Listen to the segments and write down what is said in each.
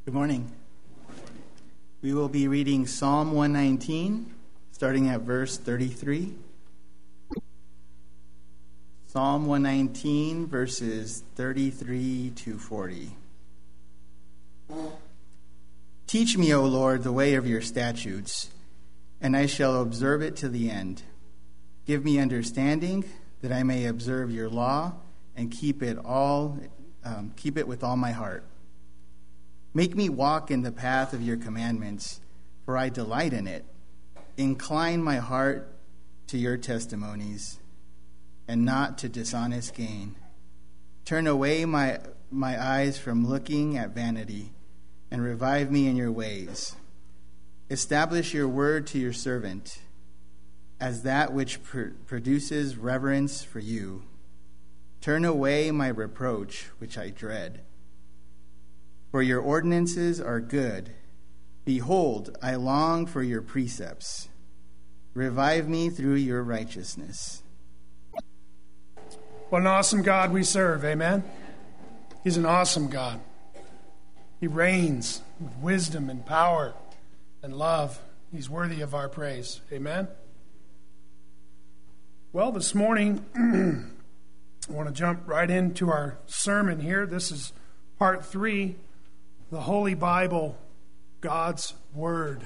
Good morning. We will be reading Psalm 119, starting at verse 33. Psalm 119, verses 33 to 40. Teach me, O Lord, the way of your statutes, and I shall observe it to the end. Give me understanding, that I may observe your law and keep it with all my heart. Make me walk in the path of your commandments, for I delight in it. Incline my heart to your testimonies, and not to dishonest gain. Turn away my eyes from looking at vanity, and revive me in your ways. Establish your word to your servant, as that which produces reverence for you. Turn away my reproach, which I dread. For your ordinances are good. Behold, I long for your precepts. Revive me through your righteousness. What an awesome God we serve, amen? He's an awesome God. He reigns with wisdom and power and love. He's worthy of our praise, amen? Well, this morning, I want to jump right into our sermon here. This is part 3. The Holy Bible, God's Word.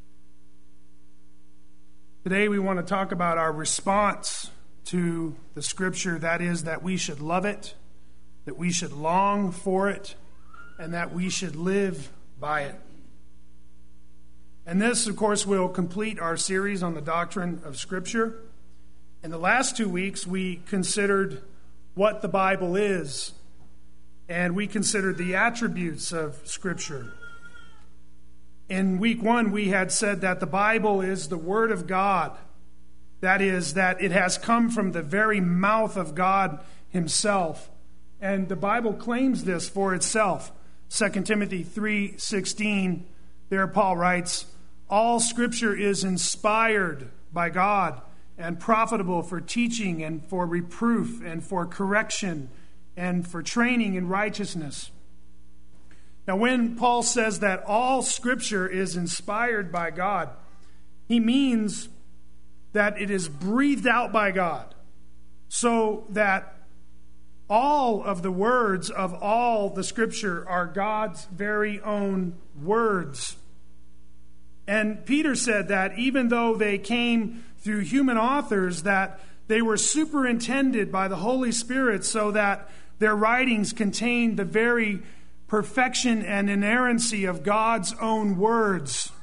Today we want to talk about our response to the Scripture. That is, that we should love it, that we should long for it, and that we should live by it. And this, of course, will complete our series on the doctrine of Scripture. In the last 2 weeks, we considered what the Bible is, and we considered the attributes of Scripture. In week 1, we had said that the Bible is the Word of God. That is, that it has come from the very mouth of God Himself. And the Bible claims this for itself. 2 Timothy 3:16, there Paul writes, all Scripture is inspired by God and profitable for teaching and for reproof and for correction and for training in righteousness. Now, when Paul says that all Scripture is inspired by God, he means that it is breathed out by God, so that all of the words of all the Scripture are God's very own words. And Peter said that even though they came through human authors, that they were superintended by the Holy Spirit so that their writings contained the very perfection and inerrancy of God's own words,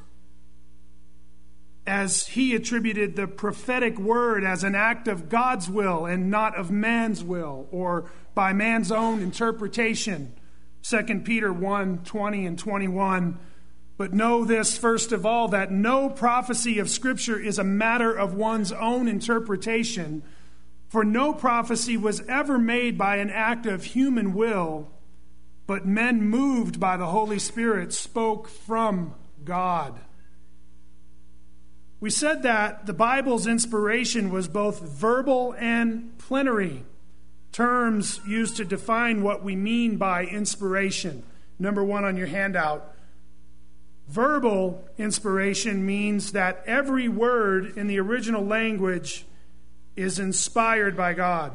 as he attributed the prophetic word as an act of God's will and not of man's will or by man's own interpretation. 2 Peter 1:20 and 21. But know this, first of all, that no prophecy of Scripture is a matter of one's own interpretation, for no prophecy was ever made by an act of human will, but men moved by the Holy Spirit spoke from God. We said that the Bible's inspiration was both verbal and plenary, terms used to define what we mean by inspiration. Number 1 on your handout. Verbal inspiration means that every word in the original language is inspired by God.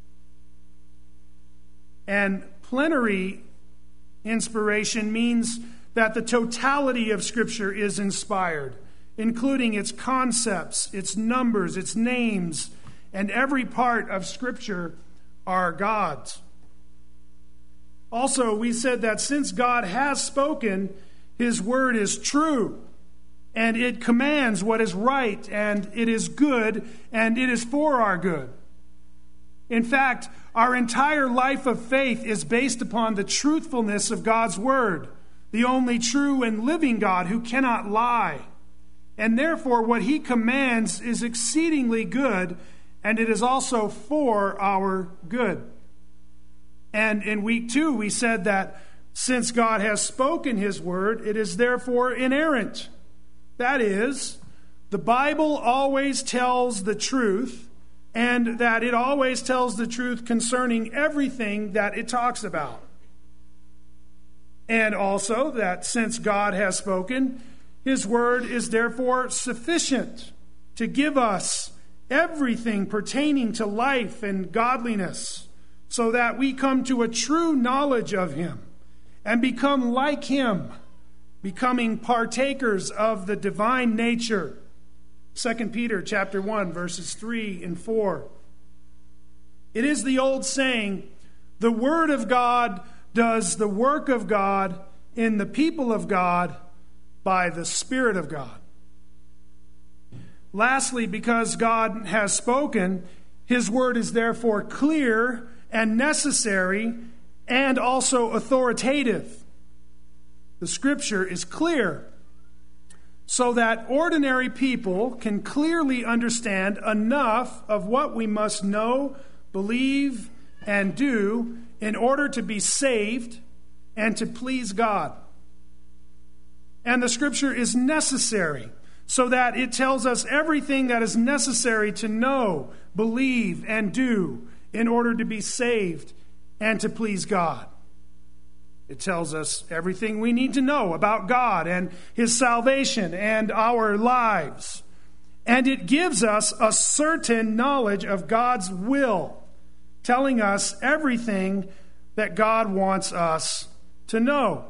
And plenary inspiration means that the totality of Scripture is inspired, including its concepts, its numbers, its names, and every part of Scripture are God's. Also, we said that since God has spoken, His word is true, and it commands what is right, and it is good, and it is for our good. In fact, our entire life of faith is based upon the truthfulness of God's word, the only true and living God who cannot lie. And therefore, what He commands is exceedingly good, and it is also for our good. And in week 2, we said that since God has spoken His word, it is therefore inerrant. That is, the Bible always tells the truth, and that it always tells the truth concerning everything that it talks about. And also that since God has spoken, his word is therefore sufficient to give us everything pertaining to life and godliness, so that we come to a true knowledge of him and become like him, becoming partakers of the divine nature. 2 Peter chapter 1, verses 3 and 4. It is the old saying, the word of God does the work of God in the people of God by the Spirit of God. Lastly, because God has spoken, his word is therefore clear and necessary and also authoritative. The scripture is clear so that ordinary people can clearly understand enough of what we must know, believe, and do in order to be saved and to please God. And the scripture is necessary so that it tells us everything that is necessary to know, believe, and do in order to be saved and to please God. It tells us everything we need to know about God and his salvation and our lives. And it gives us a certain knowledge of God's will, telling us everything that God wants us to know.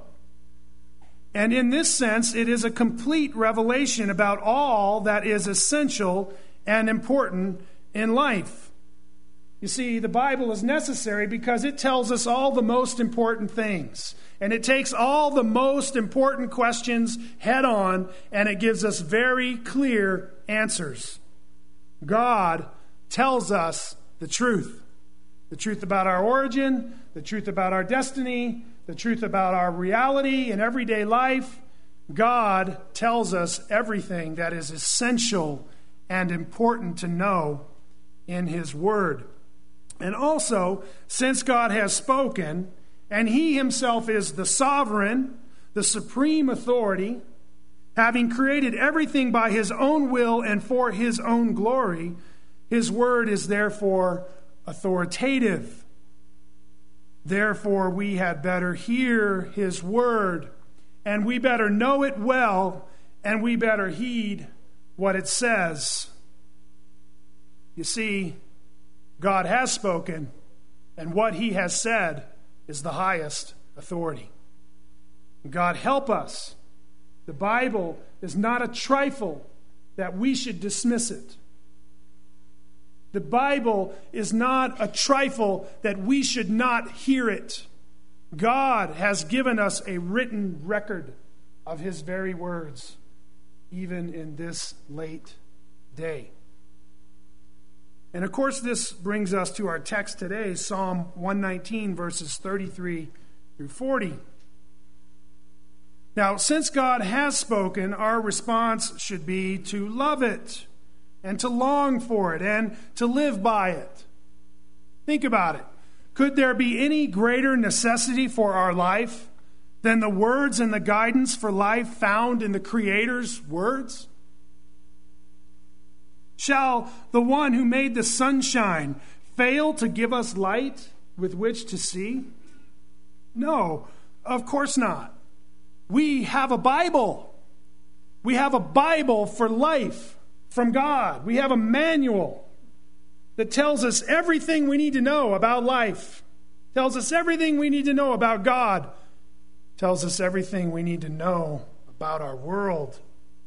And in this sense, it is a complete revelation about all that is essential and important in life. You see, the Bible is necessary because it tells us all the most important things. And it takes all the most important questions head on, and it gives us very clear answers. God tells us the truth. The truth about our origin, the truth about our destiny, the truth about our reality in everyday life. God tells us everything that is essential and important to know in his word. And also, since God has spoken, and he himself is the sovereign, the supreme authority, having created everything by his own will and for his own glory, his word is therefore authoritative. Therefore, we had better hear his word, and we better know it well, and we better heed what it says. You see, God has spoken, and what he has said is the highest authority. God help us. The Bible is not a trifle that we should dismiss it. The Bible is not a trifle that we should not hear it. God has given us a written record of his very words, even in this late day. And of course, this brings us to our text today, Psalm 119, verses 33 through 40. Now, since God has spoken, our response should be to love it, and to long for it, and to live by it. Think about it. Could there be any greater necessity for our life than the words and the guidance for life found in the Creator's words? Shall the one who made the sunshine fail to give us light with which to see? No, of course not. We have a Bible. We have a Bible for life from God. We have a manual that tells us everything we need to know about life, tells us everything we need to know about God, tells us everything we need to know about our world.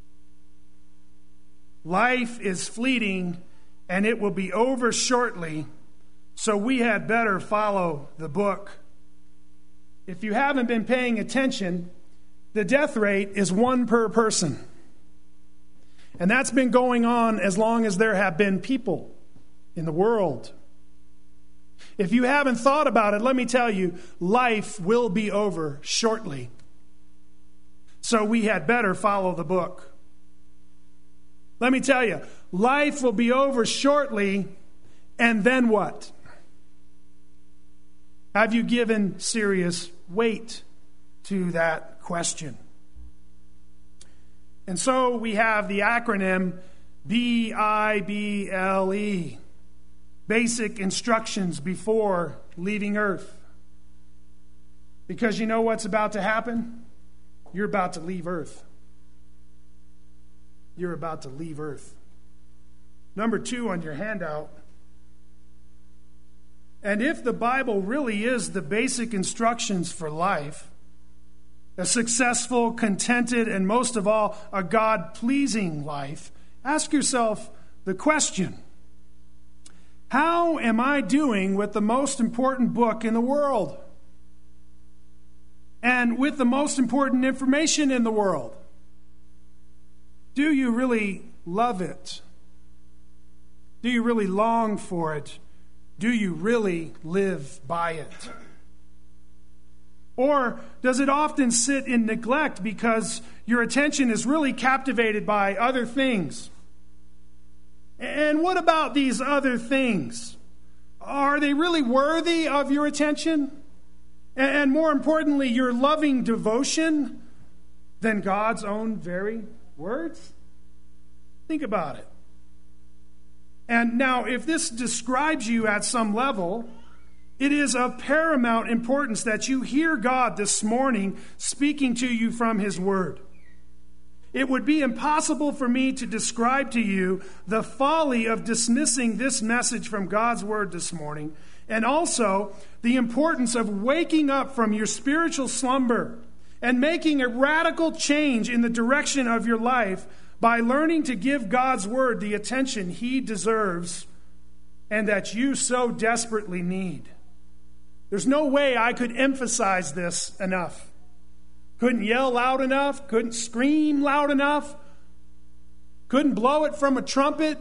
Life is fleeting, and it will be over shortly, so we had better follow the book. If you haven't been paying attention, the death rate is 1 per person. And that's been going on as long as there have been people in the world. If you haven't thought about it, let me tell you, life will be over shortly. So we had better follow the book. Let me tell you, life will be over shortly, and then what? Have you given serious weight to that question? And so we have the acronym BIBLE, Basic Instructions Before Leaving Earth. Because you know what's about to happen? You're about to leave earth. You're about to leave earth. Number 2 on your handout. And if the Bible really is the basic instructions for life, a successful, contented, and most of all, a God-pleasing life, ask yourself the question, how am I doing with the most important book in the world? And with the most important information in the world? Do you really love it? Do you really long for it? Do you really live by it? Or does it often sit in neglect because your attention is really captivated by other things? And what about these other things? Are they really worthy of your attention? And more importantly, your loving devotion than God's own very words? Think about it. And now, if this describes you at some level, it is of paramount importance that you hear God this morning speaking to you from His Word. It would be impossible for me to describe to you the folly of dismissing this message from God's Word this morning, and also the importance of waking up from your spiritual slumber and making a radical change in the direction of your life by learning to give God's Word the attention He deserves and that you so desperately need. There's no way I could emphasize this enough. Couldn't yell loud enough, couldn't scream loud enough, couldn't blow it from a trumpet.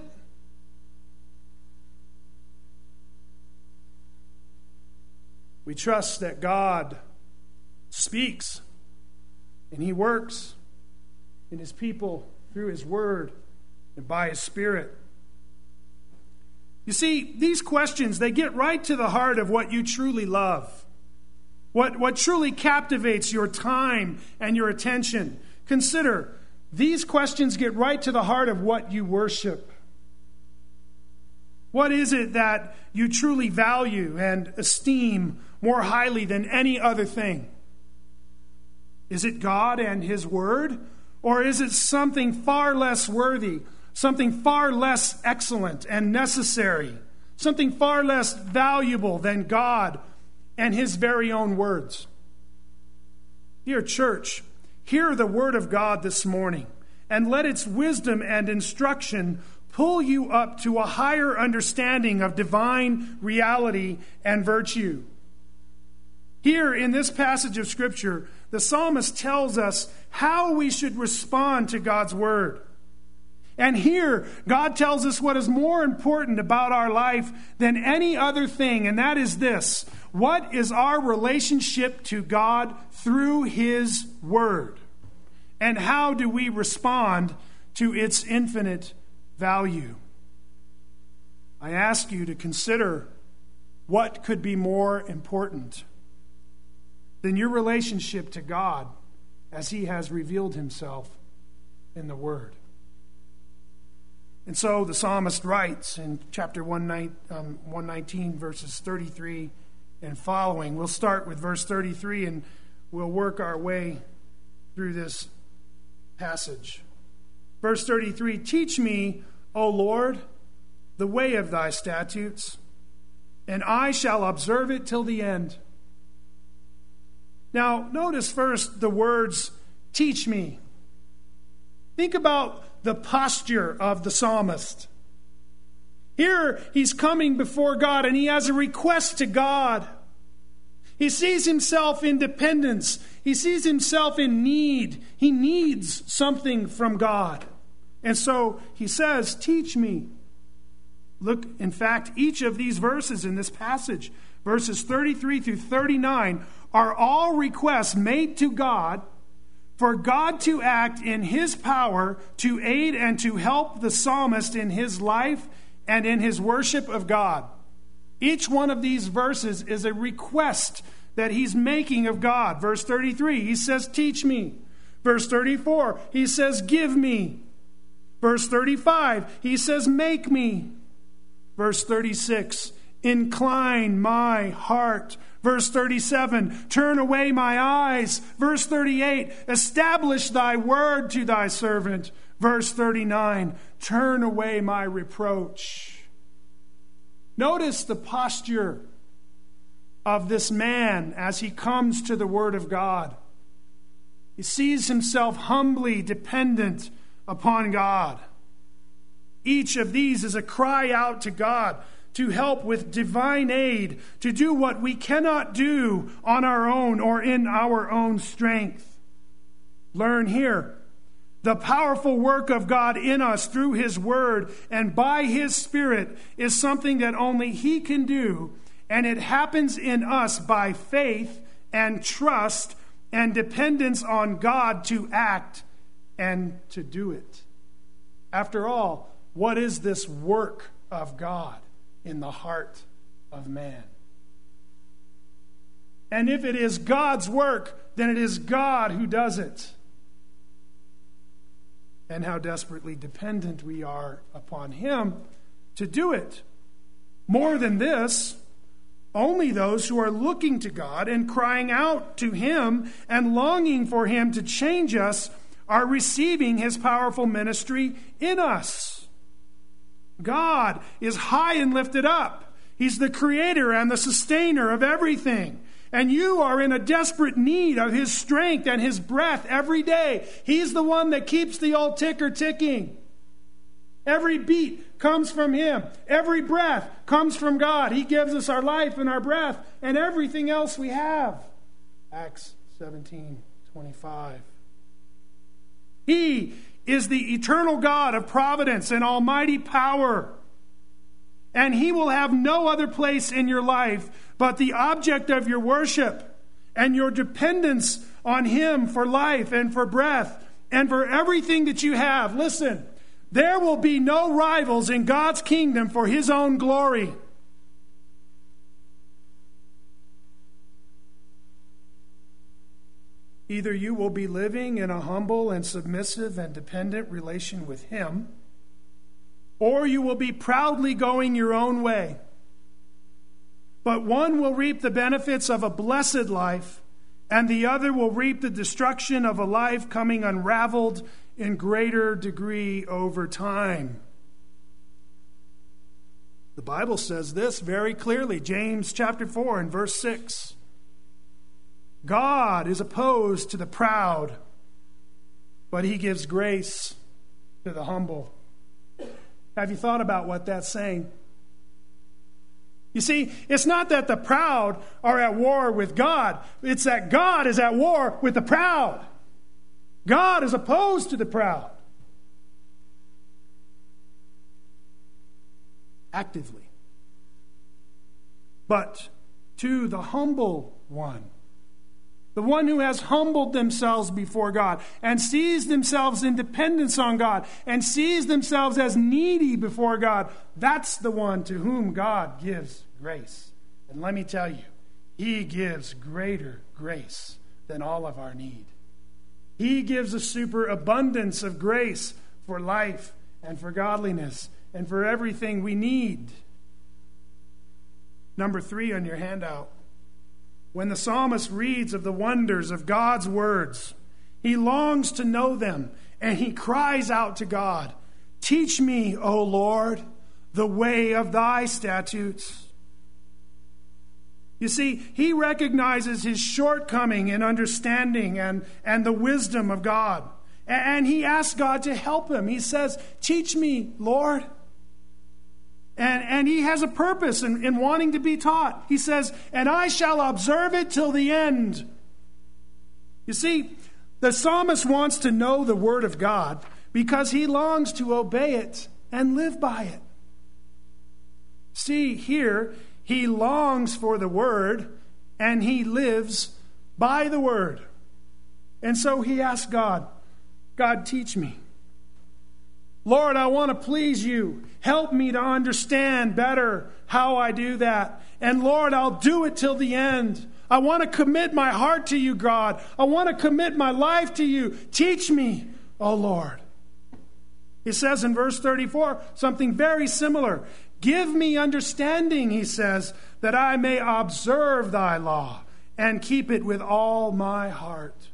We trust that God speaks and He works in His people through His Word and by His Spirit. You see, these questions, they get right to the heart of what you truly love. What truly captivates your time and your attention. Consider, these questions get right to the heart of what you worship. What is it that you truly value and esteem more highly than any other thing? Is it God and His Word? Or is it something far less worthy, something far less excellent and necessary, something far less valuable than God and His very own words? Dear church, hear the Word of God this morning, and let its wisdom and instruction pull you up to a higher understanding of divine reality and virtue. Here in this passage of Scripture, the psalmist tells us how we should respond to God's Word. And here, God tells us what is more important about our life than any other thing, and that is this: what is our relationship to God through His Word? And how do we respond to its infinite value? I ask you to consider what could be more important than your relationship to God as He has revealed Himself in the Word. And so the psalmist writes in chapter 119, verses 33 and following. We'll start with verse 33 and we'll work our way through this passage. Verse 33, "Teach me, O Lord, the way of thy statutes, and I shall observe it till the end." Now, notice first the words, "teach me." Think about the posture of the psalmist. Here, he's coming before God and he has a request to God. He sees himself in dependence. He sees himself in need. He needs something from God. And so he says, "Teach me." Look, in fact, each of these verses in this passage, verses 33 through 39, are all requests made to God for God to act in His power to aid and to help the psalmist in his life and in his worship of God. Each one of these verses is a request that he's making of God. Verse 33, he says, "Teach me." Verse 34, he says, "Give me." Verse 35, he says, "Make me." Verse 36, "Incline my heart." Verse 37, turn away my eyes. Verse 38, establish thy word to thy servant. Verse 39, turn away my reproach. Notice the posture of this man as he comes to the word of God. He sees himself humbly dependent upon God. Each of these is a cry out to God to help with divine aid, to do what we cannot do on our own or in our own strength. Learn here, the powerful work of God in us through His Word and by His Spirit is something that only He can do, and it happens in us by faith and trust and dependence on God to act and to do it. After all, what is this work of God in the heart of man? And if it is God's work, then it is God who does it. And how desperately dependent we are upon Him to do it. More than this, only those who are looking to God and crying out to Him and longing for Him to change us are receiving His powerful ministry in us. God is high and lifted up. He's the creator and the sustainer of everything. And you are in a desperate need of His strength and His breath every day. He's the one that keeps the old ticker ticking. Every beat comes from Him. Every breath comes from God. He gives us our life and our breath and everything else we have. Acts 17:25. He is the eternal God of providence and almighty power. And He will have no other place in your life but the object of your worship and your dependence on Him for life and for breath and for everything that you have. Listen, there will be no rivals in God's kingdom for His own glory. Either you will be living in a humble and submissive and dependent relation with Him, or you will be proudly going your own way. But one will reap the benefits of a blessed life, and the other will reap the destruction of a life coming unraveled in greater degree over time. The Bible says this very clearly, James chapter 4 and verse 6. God is opposed to the proud, but He gives grace to the humble. Have you thought about what that's saying? You see, it's not that the proud are at war with God. It's that God is at war with the proud. God is opposed to the proud. Actively. But to the humble one, the one who has humbled themselves before God and sees themselves in dependence on God and sees themselves as needy before God, that's the one to whom God gives grace. And let me tell you, He gives greater grace than all of our need. He gives a superabundance of grace for life and for godliness and for everything we need. Number 3 on your handout. When the psalmist reads of the wonders of God's words, he longs to know them, and he cries out to God, "Teach me, O Lord, the way of thy statutes." You see, he recognizes his shortcoming in understanding and the wisdom of God. And he asks God to help him. He says, "Teach me, Lord." And he has a purpose in wanting to be taught. He says, "And I shall observe it till the end." You see, the psalmist wants to know the word of God because he longs to obey it and live by it. See, here, he longs for the word and he lives by the word. And so he asks God, "God, teach me. Lord, I want to please you. Help me to understand better how I do that. And Lord, I'll do it till the end. I want to commit my heart to you, God. I want to commit my life to you. Teach me, O Lord." He says in verse 34 something very similar. "Give me understanding," he says, that I may observe thy law and keep it with all my heart.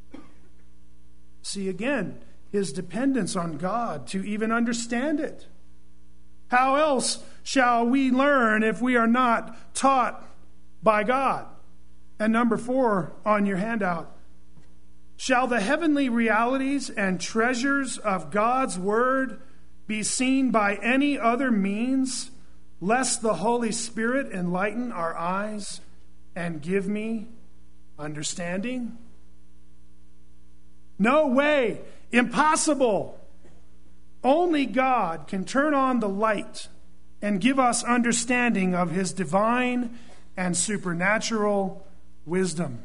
See again, his dependence on God to even understand it. How else shall we learn if we are not taught by God? And number 4 on your handout. Shall the heavenly realities and treasures of God's word be seen by any other means, lest the Holy Spirit enlighten our eyes and give me understanding? No way. Impossible. Only God can turn on the light and give us understanding of his divine and supernatural wisdom.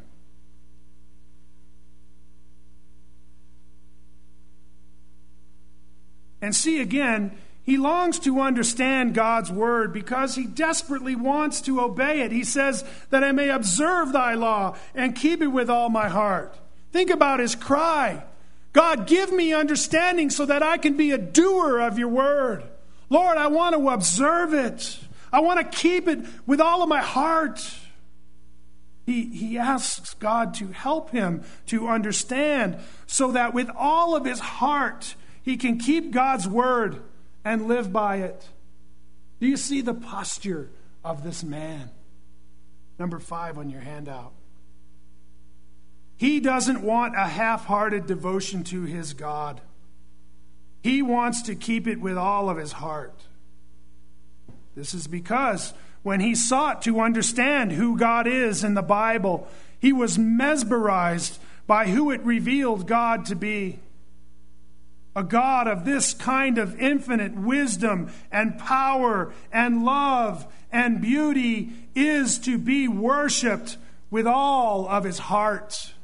And see again, he longs to understand God's word because he desperately wants to obey it. He says that I may observe thy law and keep it with all my heart. Think about his cry. God, give me understanding so that I can be a doer of your word. Lord, I want to observe it. I want to keep it with all of my heart. He asks God to help him to understand so that with all of his heart, he can keep God's word and live by it. Do you see the posture of this man? Number 5 on your handout. He doesn't want a half-hearted devotion to his God. He wants to keep it with all of his heart. This is because when he sought to understand who God is in the Bible, he was mesmerized by who it revealed God to be. A God of this kind of infinite wisdom and power and love and beauty is to be worshipped with all of his heart.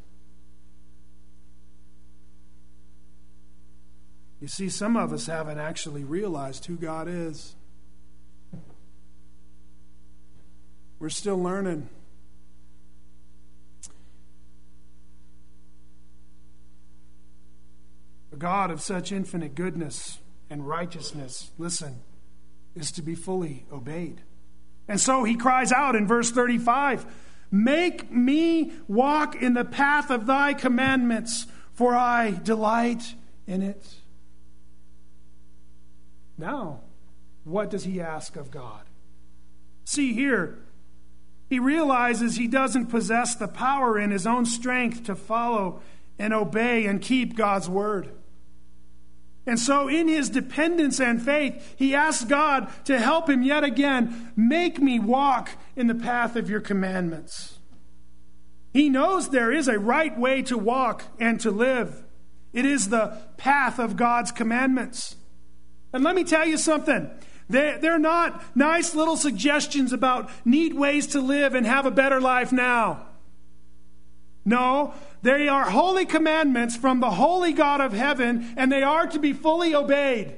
You see, some of us haven't actually realized who God is. We're still learning. A God of such infinite goodness and righteousness, listen, is to be fully obeyed. And so he cries out in verse 35, make me walk in the path of thy commandments, for I delight in it. Now, what does he ask of God? See here, he realizes he doesn't possess the power in his own strength to follow and obey and keep God's word. And so in his dependence and faith, he asks God to help him yet again. Make me walk in the path of your commandments. He knows there is a right way to walk and to live. It is the path of God's commandments. And let me tell you something. They're not nice little suggestions about neat ways to live and have a better life now. No, they are holy commandments from the holy God of heaven, and they are to be fully obeyed.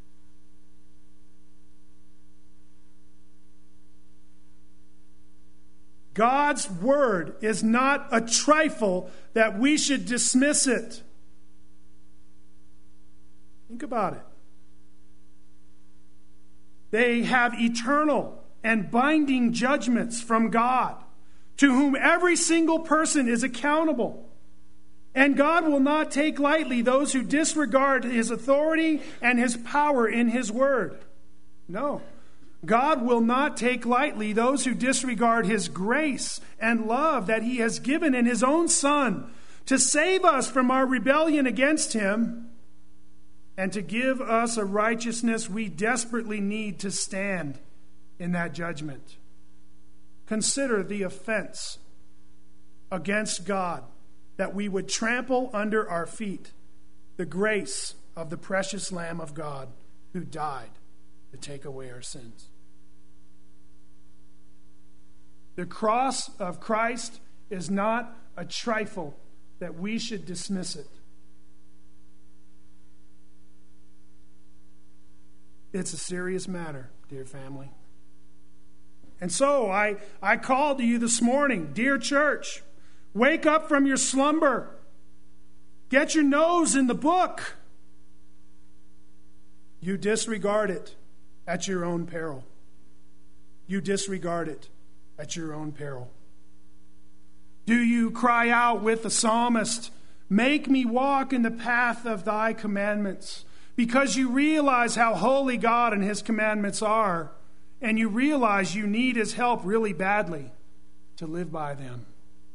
God's word is not a trifle that we should dismiss it. Think about it. They have eternal and binding judgments from God, to whom every single person is accountable. And God will not take lightly those who disregard his authority and his power in his word. No. God will not take lightly those who disregard his grace and love that he has given in his own Son to save us from our rebellion against him and to give us a righteousness we desperately need to stand in that judgment. Consider the offense against God that we would trample under our feet the grace of the precious Lamb of God who died to take away our sins. The cross of Christ is not a trifle that we should dismiss it. It's a serious matter, dear family. And so I call to you this morning, dear church, wake up from your slumber. Get your nose in the book. You disregard it at your own peril. You disregard it at your own peril? Do you cry out with the psalmist, "Make me walk in the path of thy commandments," because you realize how holy God and his commandments are, and you realize you need his help really badly to live by them?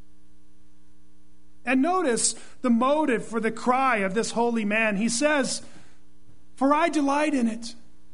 And notice the motive for the cry of this holy man. He says, "For I delight in it."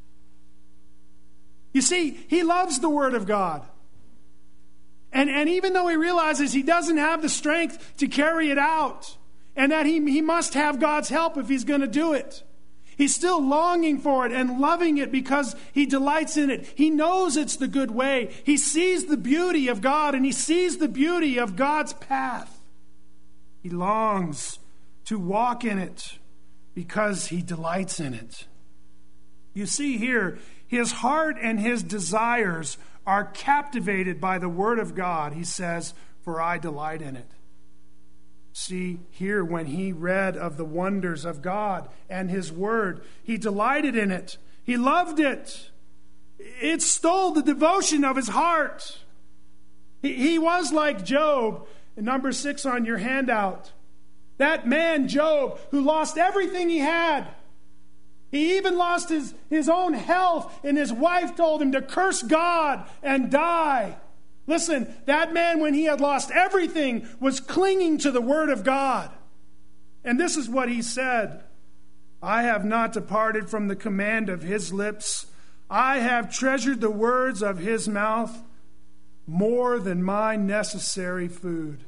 You see, he loves the Word of God. And even though he realizes he doesn't have the strength to carry it out, and that he must have God's help if he's going to do it, he's still longing for it and loving it because he delights in it. He knows it's the good way. He sees the beauty of God, and he sees the beauty of God's path. He longs to walk in it because he delights in it. You see here, his heart and his desires are captivated by the Word of God. He says, "For I delight in it." See, here when he read of the wonders of God and his Word, he delighted in it. He loved it. It stole the devotion of his heart. He was like Job, number 6 on your handout. That man, Job, who lost everything he had. He even lost his own health, and his wife told him to curse God and die. Listen, that man, when he had lost everything, was clinging to the Word of God. And this is what he said, "I have not departed from the command of his lips. I have treasured the words of his mouth more than my necessary food."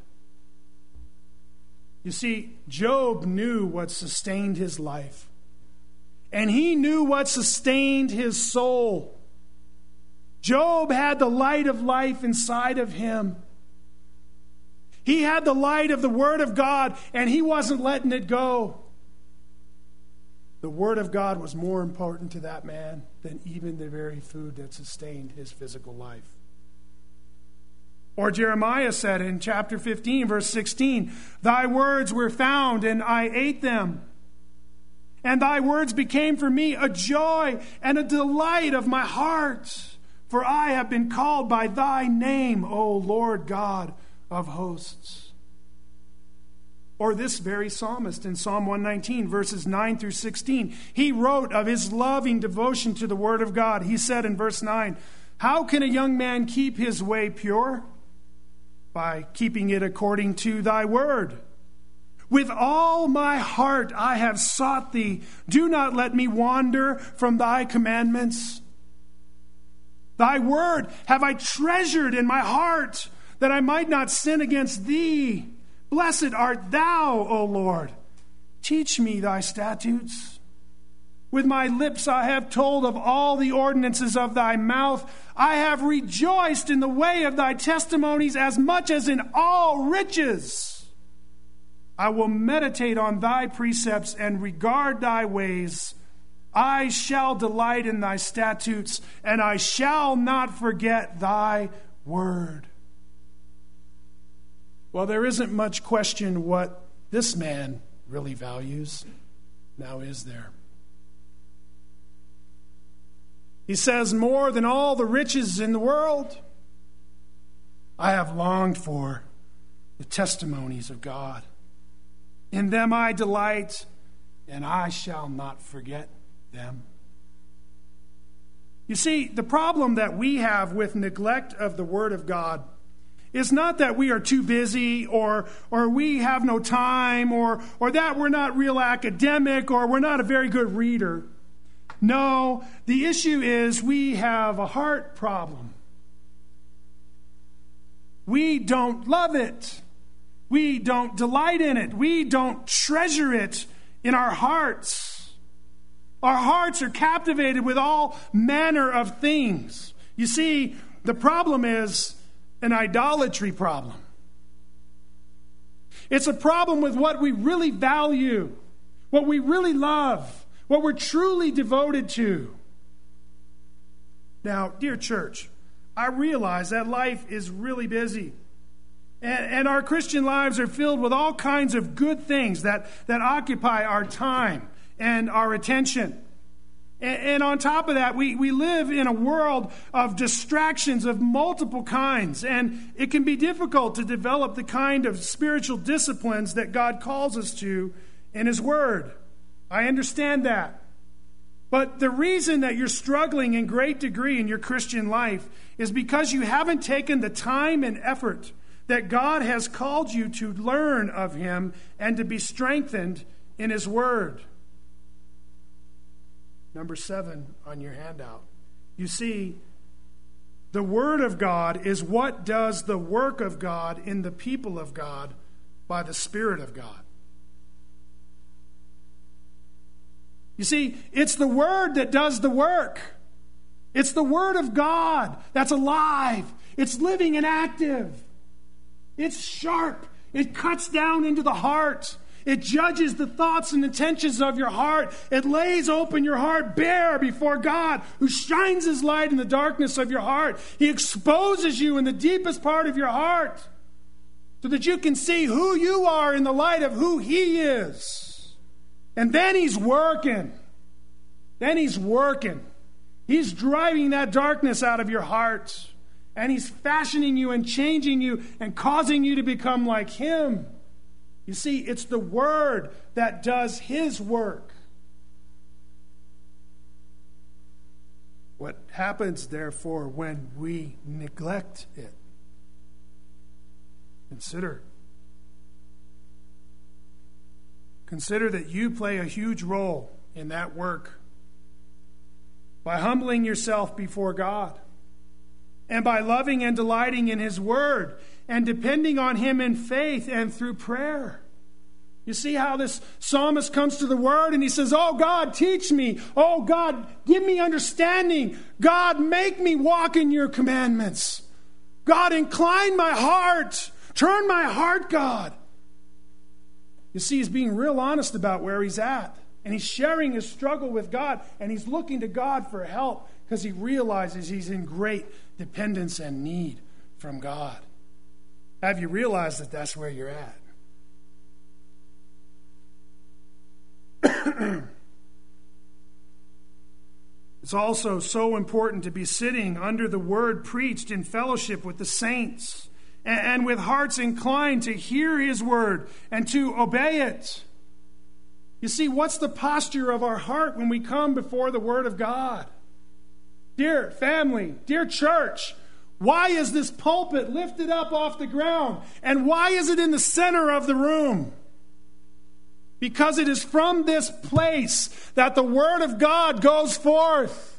You see, Job knew what sustained his life. And he knew what sustained his soul. Job had the light of life inside of him. He had the light of the Word of God, and he wasn't letting it go. The Word of God was more important to that man than even the very food that sustained his physical life. Or Jeremiah said in chapter 15, verse 16, "Thy words were found, and I ate them. And thy words became for me a joy and a delight of my heart. For I have been called by thy name, O Lord God of hosts." Or this very psalmist in Psalm 119, verses 9 through 16. He wrote of his loving devotion to the Word of God. He said in verse 9, "How can a young man keep his way pure? By keeping it according to thy word. With all my heart I have sought thee. Do not let me wander from thy commandments. Thy word have I treasured in my heart, that I might not sin against thee. Blessed art thou, O Lord. Teach me thy statutes. With my lips I have told of all the ordinances of thy mouth. I have rejoiced in the way of thy testimonies as much as in all riches. I will meditate on thy precepts and regard thy ways. I shall delight in thy statutes, and I shall not forget thy word." Well, there isn't much question what this man really values. Now is there? He says, "More than all the riches in the world, I have longed for the testimonies of God. In them I delight, and I shall not forget them." You see, the problem that we have with neglect of the Word of God is not that we are too busy or we have no time or that we're not real academic or we're not a very good reader. No, the issue is we have a heart problem. We don't love it. We don't delight in it. We don't treasure it in our hearts. Our hearts are captivated with all manner of things. You see, the problem is an idolatry problem. It's a problem with what we really value, what we really love, what we're truly devoted to. Now, dear church, I realize that life is really busy. And our Christian lives are filled with all kinds of good things that occupy our time and our attention. And on top of that, we live in a world of distractions of multiple kinds, and it can be difficult to develop the kind of spiritual disciplines that God calls us to in His Word. I understand that. But the reason that you're struggling in great degree in your Christian life is because you haven't taken the time and effort that God has called you to learn of Him and to be strengthened in His Word. Number 7 on your handout. You see, the Word of God is what does the work of God in the people of God by the Spirit of God. You see, it's the Word that does the work. It's the Word of God that's alive. It's living and active. It's sharp. It cuts down into the heart. It judges the thoughts and intentions of your heart. It lays open your heart bare before God, who shines His light in the darkness of your heart. He exposes you in the deepest part of your heart so that you can see who you are in the light of who He is. And then He's working. He's driving that darkness out of your heart. And He's fashioning you and changing you and causing you to become like Him. You see, it's the Word that does His work. What happens, therefore, when we neglect it? Consider that you play a huge role in that work by humbling yourself before God and by loving and delighting in His Word and depending on Him in faith and through prayer. You see how this psalmist comes to the Word and he says, "Oh God, teach me. Oh God, give me understanding. God, make me walk in your commandments. God, incline my heart. Turn my heart, God." You see, he's being real honest about where he's at. And he's sharing his struggle with God. And he's looking to God for help because he realizes he's in great dependence and need from God. Have you realized that that's where you're at? It's also so important to be sitting under the Word preached in fellowship with the saints and with hearts inclined to hear His Word and to obey it. You see, what's the posture of our heart when we come before the Word of God? Dear family, dear church, why is this pulpit lifted up off the ground? And why is it in the center of the room? Because it is from this place that the Word of God goes forth.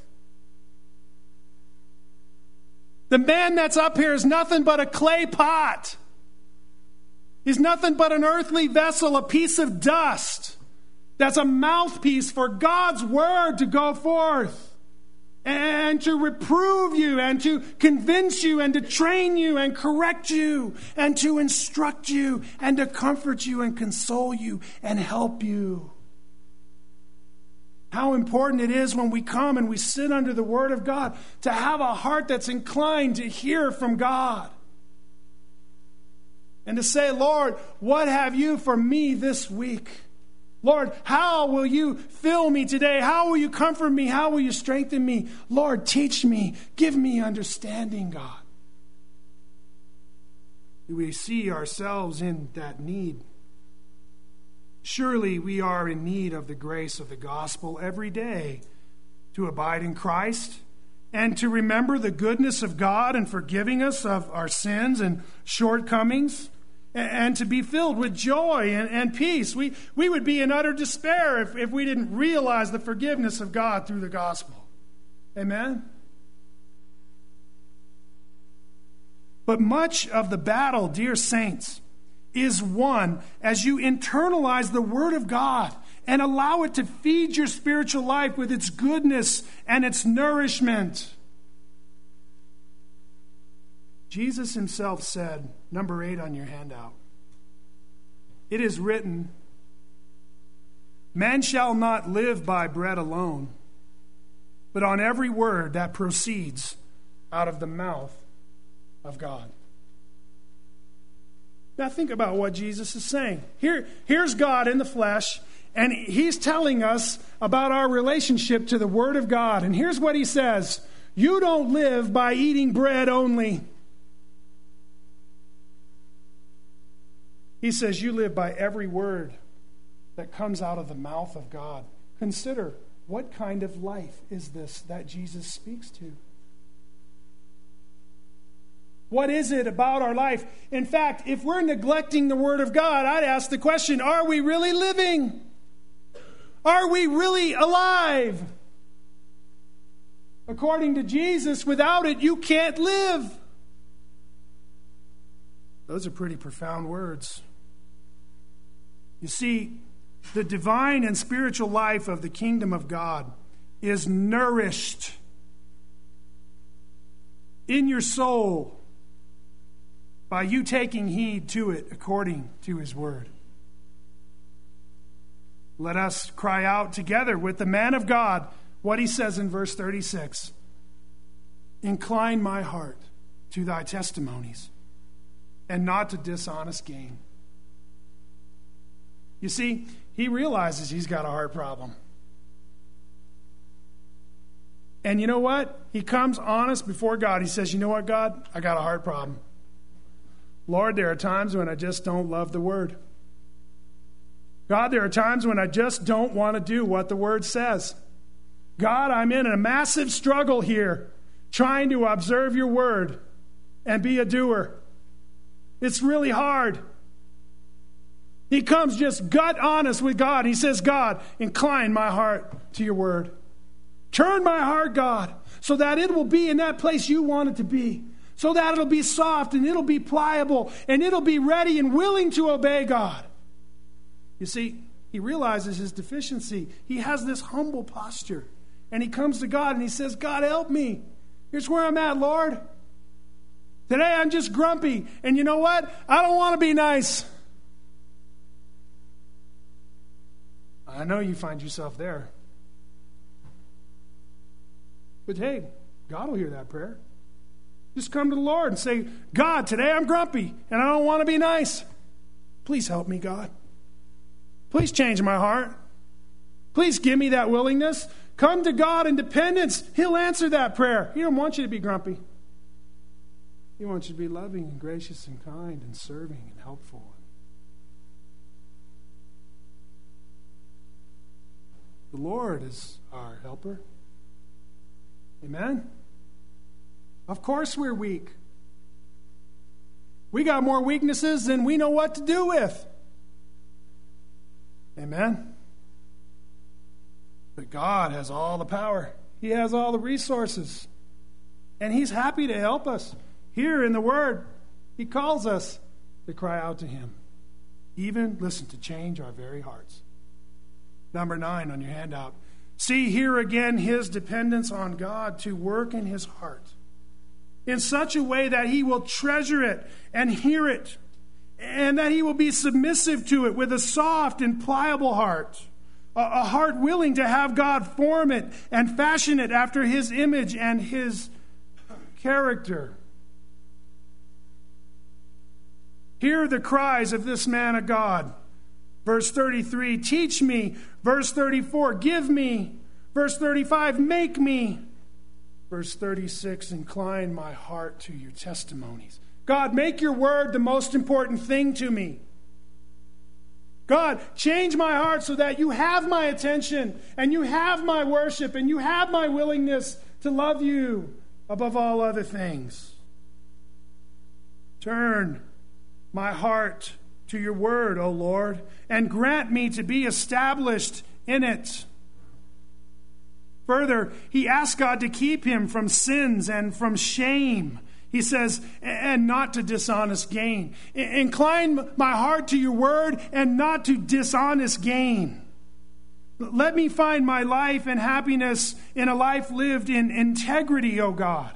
The man that's up here is nothing but a clay pot. He's nothing but an earthly vessel, a piece of dust. That's a mouthpiece for God's Word to go forth and to reprove you and to convince you and to train you and correct you and to instruct you and to comfort you and console you and help you. How important it is when we come and we sit under the Word of God to have a heart that's inclined to hear from God. And to say, "Lord, what have you for me this week? Lord, how will you fill me today? How will you comfort me? How will you strengthen me? Lord, teach me. Give me understanding, God." Do we see ourselves in that need? Surely we are in need of the grace of the gospel every day to abide in Christ and to remember the goodness of God in forgiving us of our sins and shortcomings, and to be filled with joy and peace. We would be in utter despair if we didn't realize the forgiveness of God through the gospel. Amen? But much of the battle, dear saints, is won as you internalize the Word of God and allow it to feed your spiritual life with its goodness and its nourishment. Jesus Himself said, number 8 on your handout, "It is written, man shall not live by bread alone, but on every word that proceeds out of the mouth of God." Now think about what Jesus is saying. Here's God in the flesh, And he's telling us about our relationship to the Word of God. And here's what he says. You don't live by eating bread only. He says you live by every word that comes out of the mouth of God. Consider, what kind of life is this that Jesus speaks to? What is it about our life? In fact, if we're neglecting the Word of God, I'd ask the question, are we really living? Are we really alive? According to Jesus, without it, you can't live. Those are pretty profound words. You see, the divine and spiritual life of the kingdom of God is nourished in your soul by you taking heed to it according to His Word. Let us cry out together with the man of God what he says in verse 36. Incline my heart to thy testimonies and not to dishonest gain. You see, he realizes he's got a heart problem. And you know what? He comes honest before God. He says, you know what, God? I got a heart problem. Lord, there are times when I just don't love the Word. God, there are times when I just don't want to do what the Word says. God, I'm in a massive struggle here, trying to observe your Word and be a doer. It's really hard. He comes just gut honest with God. He says, God, incline my heart to your Word. Turn my heart, God, so that it will be in that place you want it to be. So that it'll be soft and it'll be pliable and it'll be ready and willing to obey God. You see, he realizes his deficiency. He has this humble posture. And he comes to God and he says, God, help me. Here's where I'm at, Lord. Today I'm just grumpy. And you know what? I don't want to be nice. I know you find yourself there. But hey, God will hear that prayer. Just come to the Lord and say, God, today I'm grumpy and I don't want to be nice. Please help me, God. Please change my heart. Please give me that willingness. Come to God in dependence. He'll answer that prayer. He don't want you to be grumpy. He wants you to be loving and gracious and kind and serving and helpful. The Lord is our helper. Amen? Of course we're weak. We got more weaknesses than we know what to do with. Amen? But God has all the power. He has all the resources. And He's happy to help us. Here in the Word, He calls us to cry out to Him. Even, listen, to change our very hearts. Number 9 on your handout. See here again His dependence on God to work in His heart in such a way that He will treasure it and hear it, and that He will be submissive to it with a soft and pliable heart, a heart willing to have God form it and fashion it after His image and His character. Hear the cries of this man of God. Verse 33, teach me. Verse 34, give me. Verse 35, make me. Verse 36, incline my heart to your testimonies. God, make your word the most important thing to me. God, change my heart so that you have my attention and you have my worship and you have my willingness to love you above all other things. Turn my heart to your word, O Lord, and grant me to be established in it. Further, he asks God to keep him from sins and from shame. He says, and not to dishonest gain. Incline my heart to your word and not to dishonest gain. Let me find my life and happiness in a life lived in integrity, O God.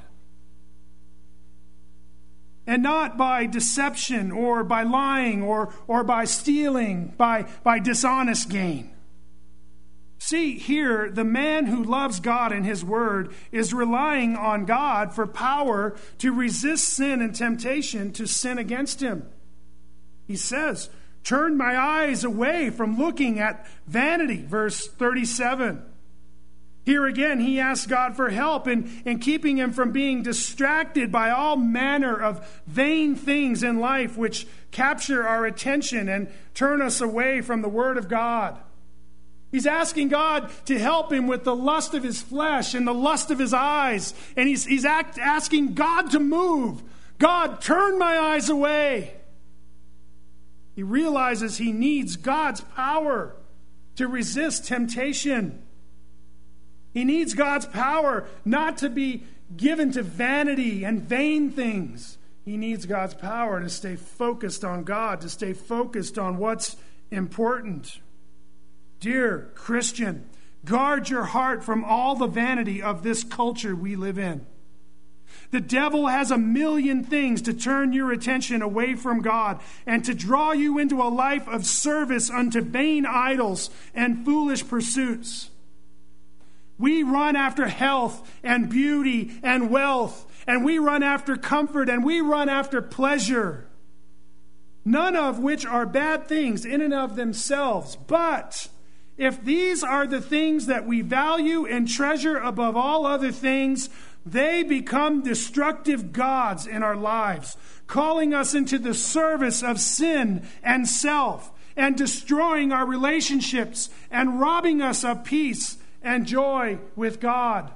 And not by deception or by lying or by stealing, by dishonest gain. See here, the man who loves God and His Word is relying on God for power to resist sin and temptation to sin against Him. He says, turn my eyes away from looking at vanity. Verse 37. Here again, he asks God for help in keeping him from being distracted by all manner of vain things in life which capture our attention and turn us away from the Word of God. He's asking God to help him with the lust of his flesh and the lust of his eyes. And he's asking God to move. God, turn my eyes away. He realizes he needs God's power to resist temptation. He needs God's power not to be given to vanity and vain things. He needs God's power to stay focused on God, to stay focused on what's important. Dear Christian, guard your heart from all the vanity of this culture we live in. The devil has a million things to turn your attention away from God and to draw you into a life of service unto vain idols and foolish pursuits. We run after health and beauty and wealth, and we run after comfort, and we run after pleasure, none of which are bad things in and of themselves. But if these are the things that we value and treasure above all other things, they become destructive gods in our lives, calling us into the service of sin and self, and destroying our relationships and robbing us of peace and joy with God.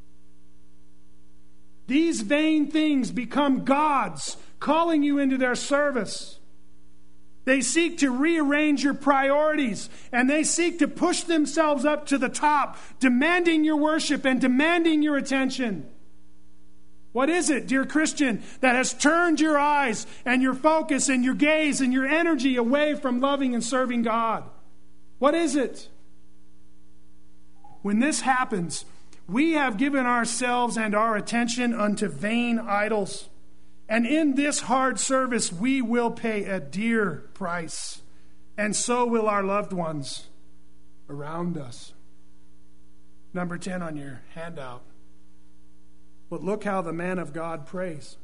These vain things become gods, calling you into their service. They seek to rearrange your priorities, and they seek to push themselves up to the top, demanding your worship and demanding your attention. What is it, dear Christian, that has turned your eyes and your focus and your gaze and your energy away from loving and serving God? What is it? When this happens, we have given ourselves and our attention unto vain idols. And in this hard service, we will pay a dear price. And so will our loved ones around us. Number 10 on your handout. But look how the man of God prays.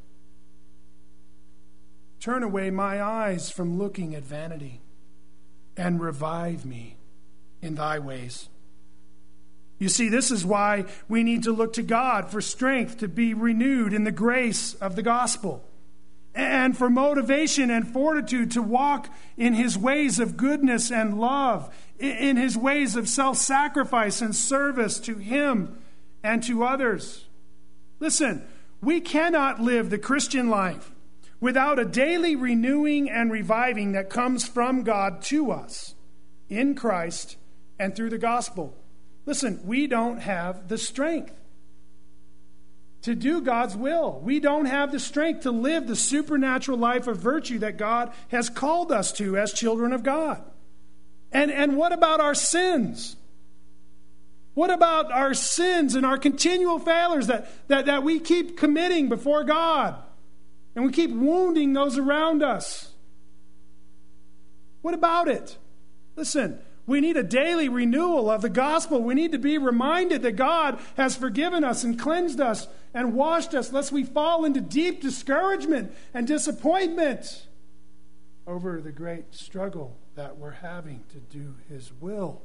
Turn away my eyes from looking at vanity, and revive me in thy ways. You see, this is why we need to look to God for strength to be renewed in the grace of the gospel, and for motivation and fortitude to walk in his ways of goodness and love, in his ways of self-sacrifice and service to him and to others. Listen, we cannot live the Christian life without a daily renewing and reviving that comes from God to us in Christ and through the gospel. Listen, we don't have the strength to do God's will. We don't have the strength to live the supernatural life of virtue that God has called us to as children of God. And what about our sins? What about our sins and our continual failures that we keep committing before God? And we keep wounding those around us. What about it? Listen, we need a daily renewal of the gospel. We need to be reminded that God has forgiven us and cleansed us and washed us, lest we fall into deep discouragement and disappointment over the great struggle that we're having to do his will.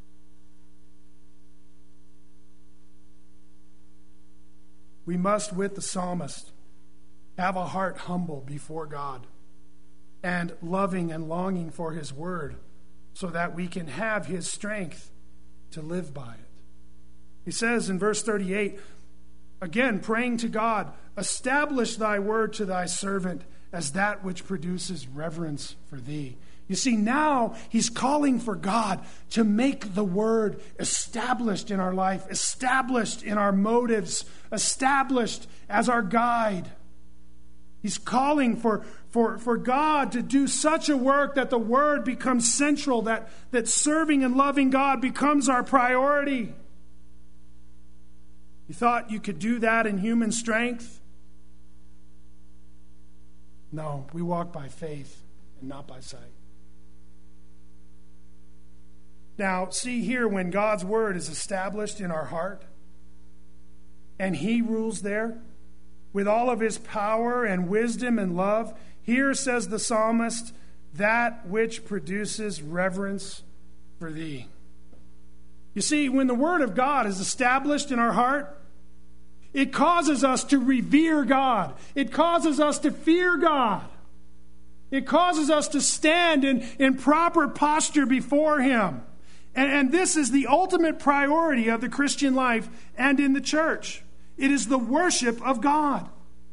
We must, with the psalmist, have a heart humble before God and loving and longing for his word, so that we can have his strength to live by it. He says in verse 38, again, praying to God, establish thy word to thy servant as that which produces reverence for thee. You see, now he's calling for God to make the word established in our life, established in our motives, established as our guide. He's calling for God to do such a work that the word becomes central, that serving and loving God becomes our priority. You thought you could do that in human strength? No, we walk by faith and not by sight. Now, see here, when God's word is established in our heart and he rules there with all of his power and wisdom and love, here says the psalmist, that which produces reverence for thee. You see, when the Word of God is established in our heart, it causes us to revere God. It causes us to fear God. It causes us to stand in proper posture before Him. And this is the ultimate priority of the Christian life and in the church. It is the worship of God.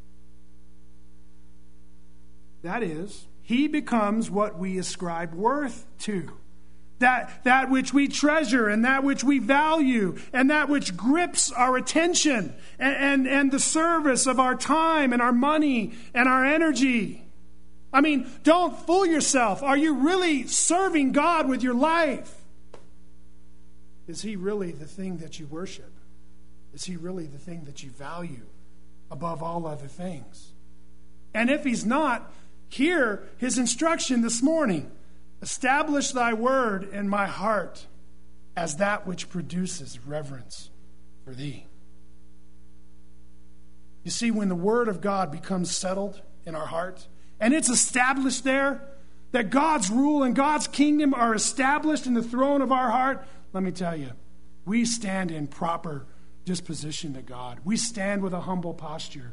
That is, He becomes what we ascribe worth to. That which we treasure and that which we value and that which grips our attention and the service of our time and our money and our energy. I mean, don't fool yourself. Are you really serving God with your life? Is He really the thing that you worship? Is He really the thing that you value above all other things? And if He's not, hear His instruction this morning. Establish thy word in my heart as that which produces reverence for thee. You see, when the word of God becomes settled in our heart, and it's established there, that God's rule and God's kingdom are established in the throne of our heart, let me tell you, we stand in proper disposition to God. We stand with a humble posture.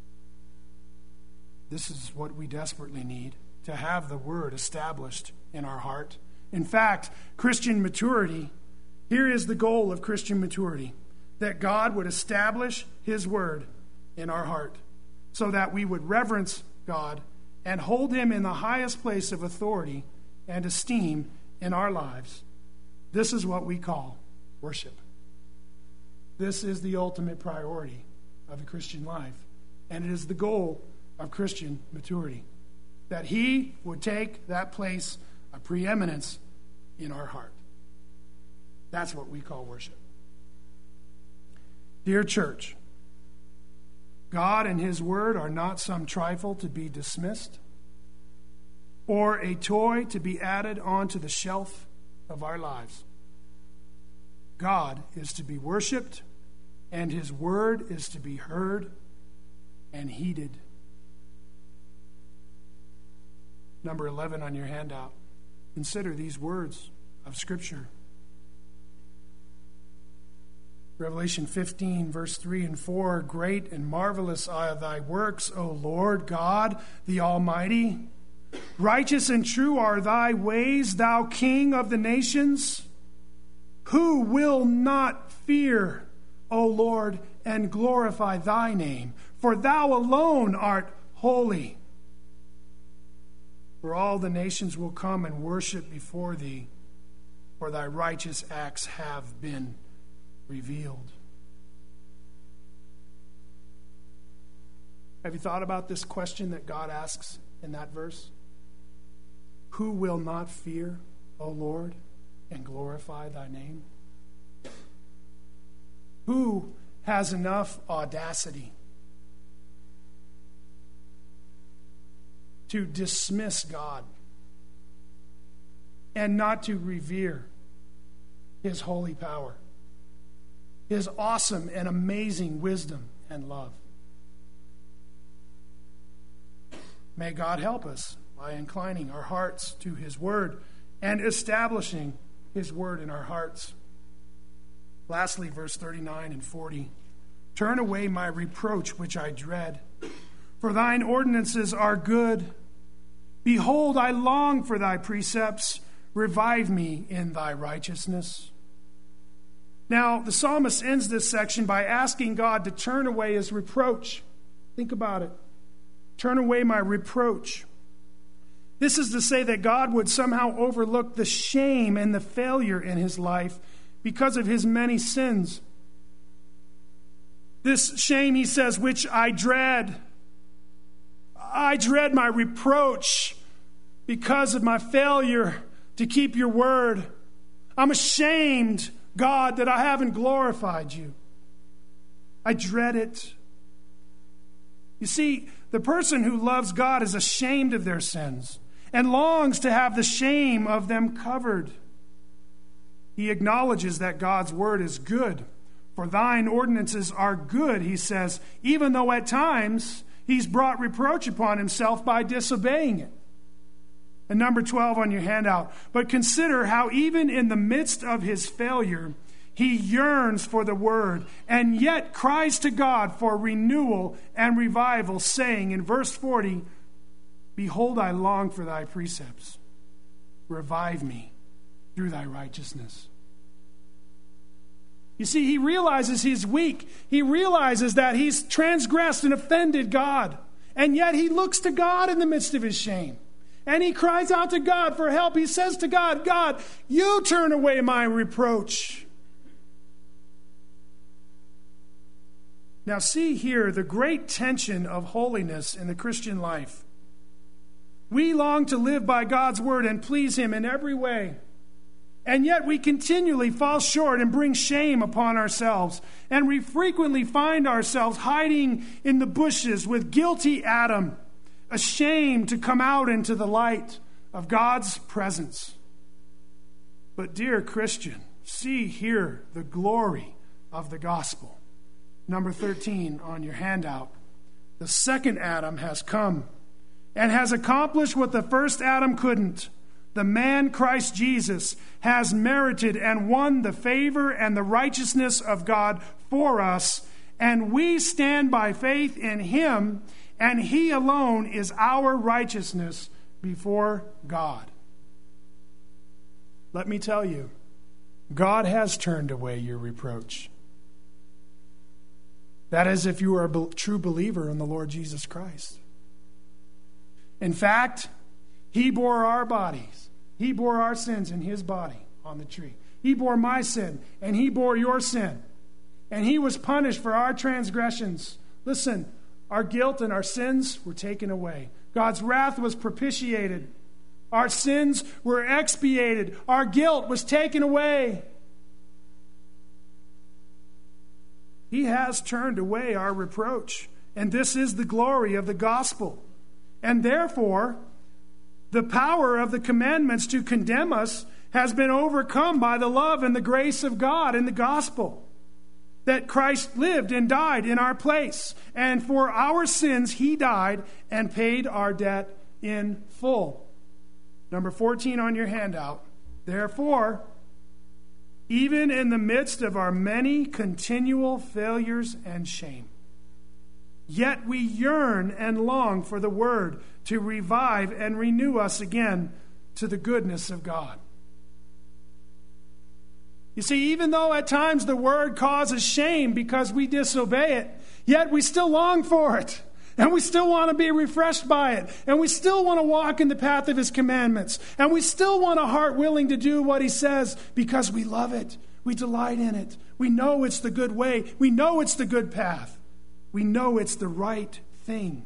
This is what we desperately need, to have the word established in our heart. In fact, Christian maturity, here is the goal of Christian maturity, that God would establish His word in our heart so that we would reverence God and hold Him in the highest place of authority and esteem in our lives. This is what we call worship. This is the ultimate priority of the Christian life, and it is the goal of Christian maturity, that He would take that place of preeminence in our heart. That's what we call worship. Dear church, God and His word are not some trifle to be dismissed or a toy to be added onto the shelf of our lives. God is to be worshiped, and His word is to be heard and heeded. Number 11 on your handout. Consider these words of Scripture. Revelation 15, verse 3 and 4. Great and marvelous are thy works, O Lord God, the Almighty. Righteous and true are thy ways, thou King of the nations. Who will not fear, O Lord, and glorify thy name? For thou alone art holy. For all the nations will come and worship before thee, for thy righteous acts have been revealed. Have you thought about this question that God asks in that verse? Who will not fear, O Lord, and glorify thy name? Who has enough audacity to dismiss God and not to revere His holy power, His awesome and amazing wisdom and love? May God help us by inclining our hearts to His word and establishing His word in our hearts. Lastly, verse 39 and 40. Turn away my reproach which I dread, for thine ordinances are good. Behold, I long for thy precepts. Revive me in thy righteousness. Now, the psalmist ends this section by asking God to turn away his reproach. Think about it. Turn away my reproach. This is to say that God would somehow overlook the shame and the failure in his life because of his many sins. This shame, he says, which I dread. I dread my reproach because of my failure to keep your word. I'm ashamed, God, that I haven't glorified you. I dread it. You see, the person who loves God is ashamed of their sins and longs to have the shame of them covered. He acknowledges that God's word is good. For thine ordinances are good, he says, even though at times he's brought reproach upon himself by disobeying it. And number 12 on your handout. But consider how even in the midst of his failure, he yearns for the word and yet cries to God for renewal and revival, saying in verse 40, behold, I long for thy precepts. Revive me through thy righteousness. You see, he realizes he's weak. He realizes that he's transgressed and offended God. And yet he looks to God in the midst of his shame. And he cries out to God for help. He says to God, God, you turn away my reproach. Now see here the great tension of holiness in the Christian life. We long to live by God's word and please him in every way. And yet we continually fall short and bring shame upon ourselves. And we frequently find ourselves hiding in the bushes with guilty Adam, ashamed to come out into the light of God's presence. But dear Christian, see here the glory of the gospel. Number 13 on your handout. The second Adam has come and has accomplished what the first Adam couldn't. The man Christ Jesus has merited and won the favor and the righteousness of God for us, and we stand by faith in him, and he alone is our righteousness before God. Let me tell you, God has turned away your reproach. That is, if you are a true believer in the Lord Jesus Christ. In fact, he bore our bodies. He bore our sins in his body on the tree. He bore my sin, and he bore your sin. And he was punished for our transgressions. Listen, our guilt and our sins were taken away. God's wrath was propitiated. Our sins were expiated. Our guilt was taken away. He has turned away our reproach. And this is the glory of the gospel. And therefore, the power of the commandments to condemn us has been overcome by the love and the grace of God in the gospel. That Christ lived and died in our place. And for our sins, he died and paid our debt in full. Number 14 on your handout. Therefore, even in the midst of our many continual failures and shame, yet we yearn and long for the word to revive and renew us again to the goodness of God. You see, even though at times the word causes shame because we disobey it, yet we still long for it. And we still want to be refreshed by it. And we still want to walk in the path of his commandments. And we still want a heart willing to do what he says because we love it. We delight in it. We know it's the good way. We know it's the good path. We know it's the right thing.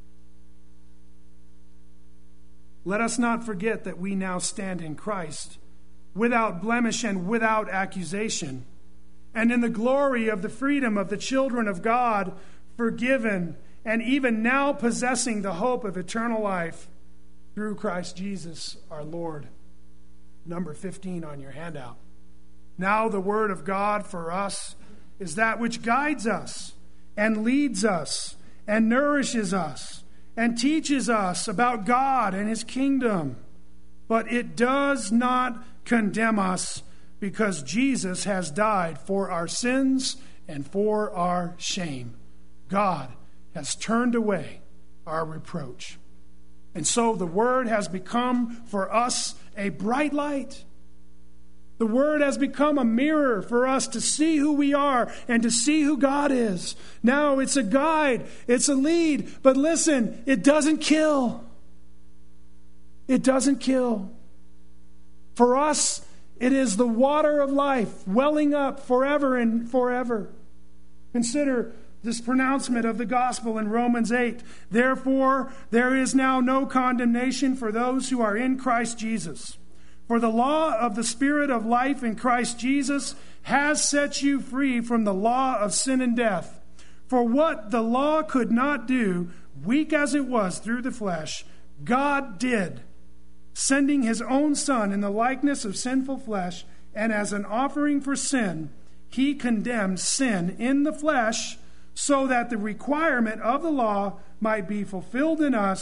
Let us not forget that we now stand in Christ without blemish and without accusation, and in the glory of the freedom of the children of God, forgiven, and even now possessing the hope of eternal life through Christ Jesus our Lord. Number 15 on your handout. Now the word of God for us is that which guides us and leads us and nourishes us and teaches us about God and his kingdom. But it does not condemn us because Jesus has died for our sins and for our shame. God has turned away our reproach. And so the word has become for us a bright light. The word has become a mirror for us to see who we are and to see who God is. Now it's a guide, it's a lead, but listen, it doesn't kill. It doesn't kill. For us, it is the water of life welling up forever and forever. Consider this pronouncement of the gospel in Romans 8. Therefore, there is now no condemnation for those who are in Christ Jesus. For the law of the Spirit of life in Christ Jesus has set you free from the law of sin and death. For what the law could not do, weak as it was through the flesh, God did, sending his own Son in the likeness of sinful flesh, and as an offering for sin, he condemned sin in the flesh, so that the requirement of the law might be fulfilled in us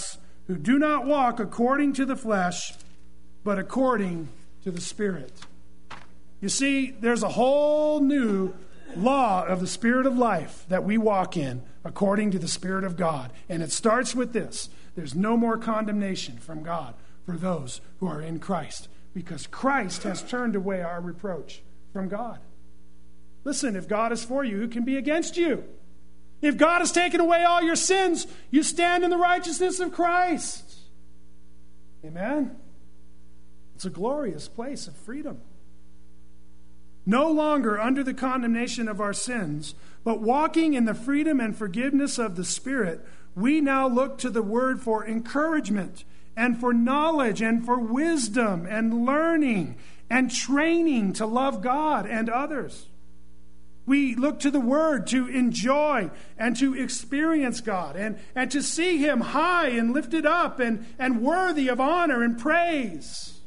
who do not walk according to the flesh, but according to the Spirit. You see, there's a whole new law of the Spirit of life that we walk in according to the Spirit of God. And it starts with this. There's no more condemnation from God for those who are in Christ, because Christ has turned away our reproach from God. Listen, if God is for you, who can be against you? If God has taken away all your sins, you stand in the righteousness of Christ. Amen? It's a glorious place of freedom. No longer under the condemnation of our sins, but walking in the freedom and forgiveness of the Spirit, we now look to the Word for encouragement and for knowledge and for wisdom and learning and training to love God and others. We look to the Word to enjoy and to experience God and to see Him high and lifted up and worthy of honor and praise.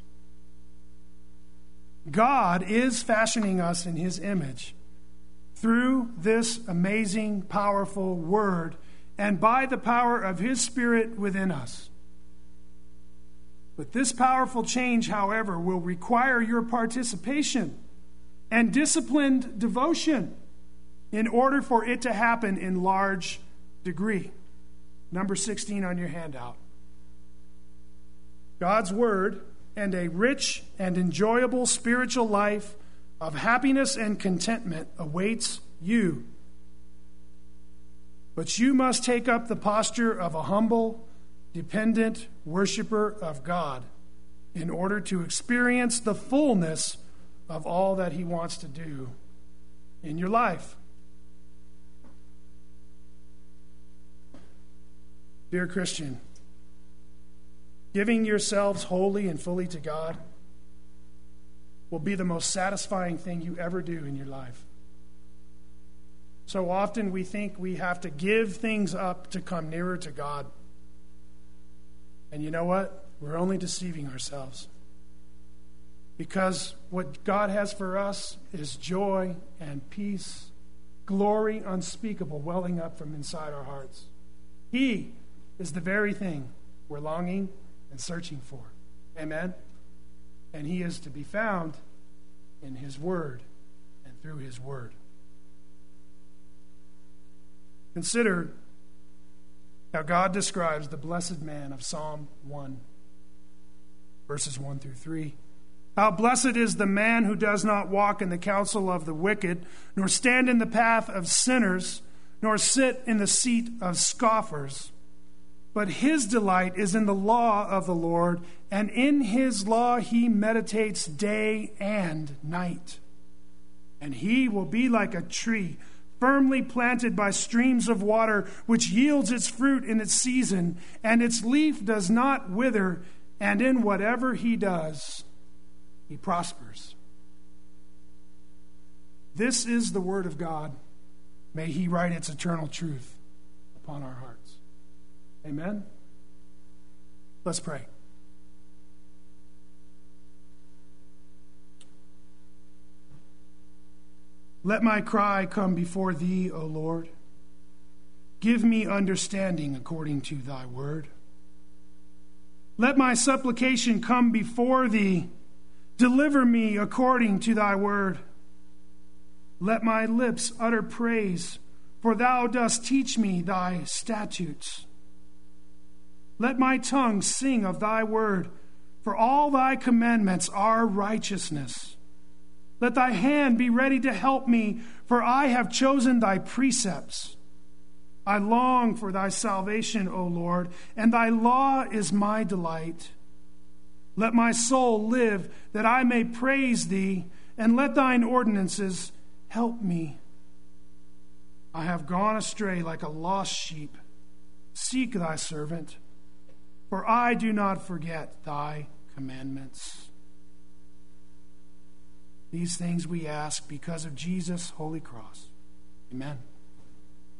God is fashioning us in His image through this amazing, powerful Word and by the power of His Spirit within us. But this powerful change, however, will require your participation and disciplined devotion in order for it to happen in large degree. Number 16 on your handout. God's Word and a rich and enjoyable spiritual life of happiness and contentment awaits you. But you must take up the posture of a humble, dependent worshiper of God in order to experience the fullness of all that He wants to do in your life. Dear Christian, giving yourselves wholly and fully to God will be the most satisfying thing you ever do in your life. So often we think we have to give things up to come nearer to God. And you know what? We're only deceiving ourselves. Because what God has for us is joy and peace, glory unspeakable welling up from inside our hearts. He is the very thing we're longing and searching for. Amen? And He is to be found in His Word and through His Word. Consider how God describes the blessed man of Psalm 1, verses 1 through 3. How blessed is the man who does not walk in the counsel of the wicked, nor stand in the path of sinners, nor sit in the seat of scoffers. But his delight is in the law of the Lord, and in His law he meditates day and night. And he will be like a tree firmly planted by streams of water, which yields its fruit in its season, and its leaf does not wither, and in whatever he does, he prospers. This is the Word of God. May He write its eternal truth upon our hearts. Amen? Let's pray. Let my cry come before Thee, O Lord. Give me understanding according to Thy word. Let my supplication come before Thee. Deliver me according to Thy word. Let my lips utter praise, for Thou dost teach me Thy statutes. Let my tongue sing of Thy word, for all Thy commandments are righteousness. Let Thy hand be ready to help me, for I have chosen Thy precepts. I long for Thy salvation, O Lord, and Thy law is my delight. Let my soul live, that I may praise Thee, and let Thine ordinances help me. I have gone astray like a lost sheep. Seek Thy servant, for I do not forget Thy commandments. These things we ask because of Jesus' holy cross. Amen.